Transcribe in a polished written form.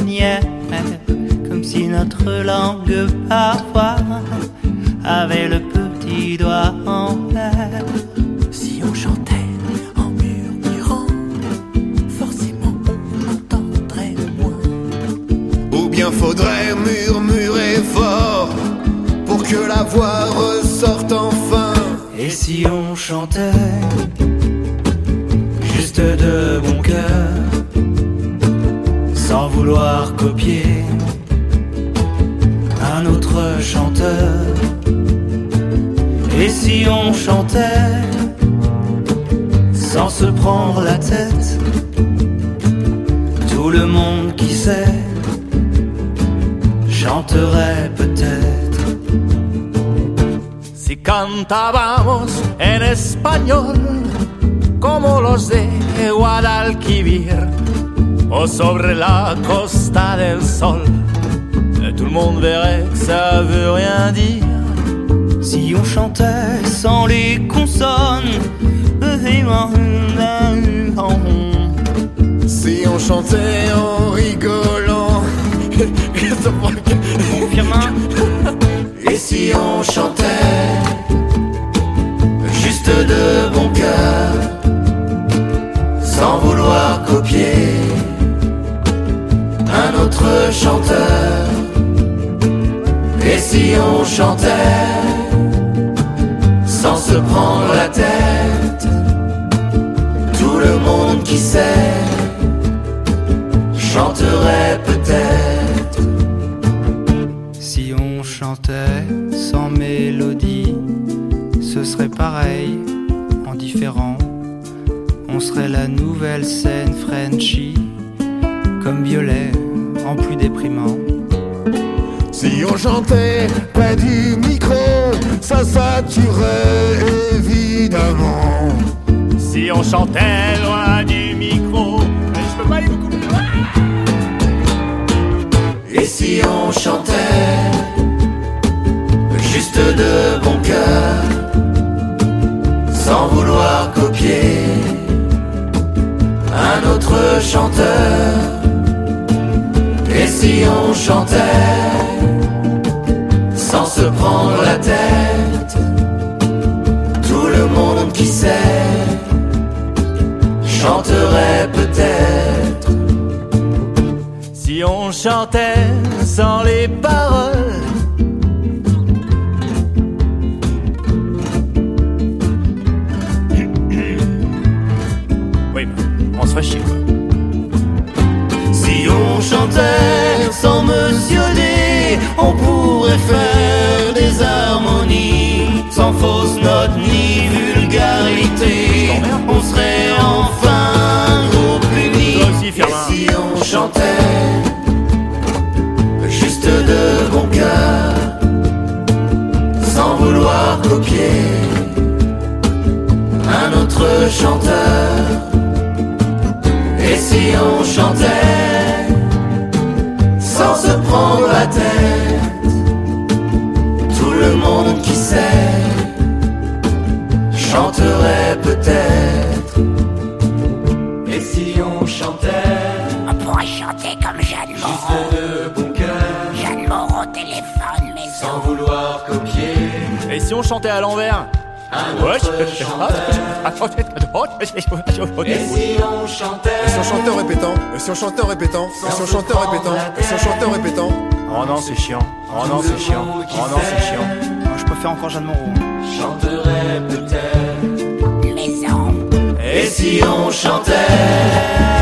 manière, comme si notre langue parfois avait le petit doigt en l'air. Si on chantait en murmurant, forcément on entendrait moins. Ou bien faudrait murmurer fort pour que la voix ressorte enfin. Et si on chantait juste de bon cœur, sans vouloir copier un autre chanteur? Et si on chantait sans se prendre la tête, tout le monde qui sait chanterait peut-être. Si cantábamos en español como los de Guadalquivir o sobre la Costa del Sol, tout le monde verrait que ça veut rien dire. Si on chantait sans les consonnes, si on chantait en rigolant, et si on chantait juste de bon cœur, sans vouloir copier un autre chanteur? Et si on chantait sans se prendre la tête, tout le monde qui sait chanterait peut-être. Si on chantait sans mélodie, ce serait pareil, en différent. On serait la nouvelle scène Frenchy, comme Violet, en plus déprimant. Si on chantait près du micro, ça saturerait évidemment. Si on chantait loin du micro, je peux pas aller beaucoup plus loin. Et si on chantait juste de bon cœur, sans vouloir copier un autre chanteur? Et si on chantait sans se prendre la tête, tout le monde qui sait chanterait peut-être. Si on chantait sans les paroles, oui, on se ferait chier quoi. Si on chantait sans mentionner, on pourrait faire des harmonies sans fausse note ni vulgarité. On serait enfin groupe uni. Et si on chantait juste de bon cœur, sans vouloir copier un autre chanteur? Et si on chantait sans se prendre la tête, tout le monde qui sait chanterait peut-être. Et si on chantait, on pourrait chanter comme Jeanne Moreau. Juste de bon cœur, Jeanne Moreau téléphone maison. sans vouloir copier Et si on chantait à l'envers? un autre chanteur? Et si on chantait, Et si on chantait en répétant, et si on chantait en répétant, et si on chantait en répétant, et si on chantait en répétant. Oh non c'est chiant, oh non c'est chiant, oh non c'est chiant. Moi je préfère encore Jeanne Moreau. Chanterait peut-être Maison. Et si on chantait